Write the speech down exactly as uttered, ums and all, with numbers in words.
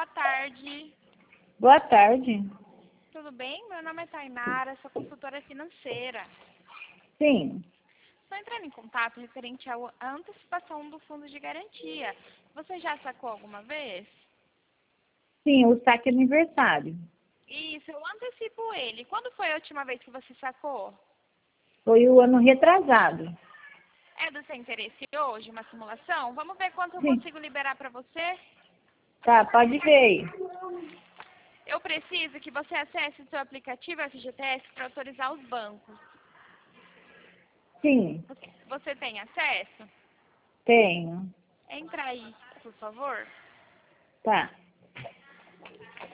boa tarde. Boa tarde. Tudo bem? Meu nome é Tainara, sou consultora financeira. Sim. Estou entrando em contato referente ao- à antecipação do fundo de garantia. Você já sacou alguma vez? Sim, o saque aniversário. Isso, eu antecipo ele. Quando foi a última vez que você sacou? Foi o ano retrasado. É do seu interesse hoje, uma simulação? Vamos ver quanto eu Sim. consigo liberar para você? Tá, pode ver aí. Eu preciso que você acesse o seu aplicativo F G T S para autorizar os bancos. Sim, Você, você tem acesso? tenho. Entra aí, por favor. Tá.